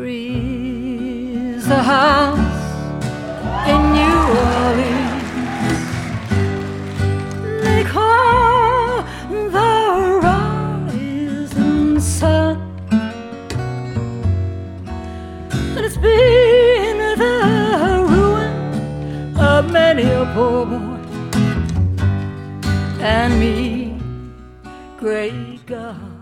trees, the house in New Orleans. They call the rising sun, and it's been the ruin of many a poor boy and me, great God.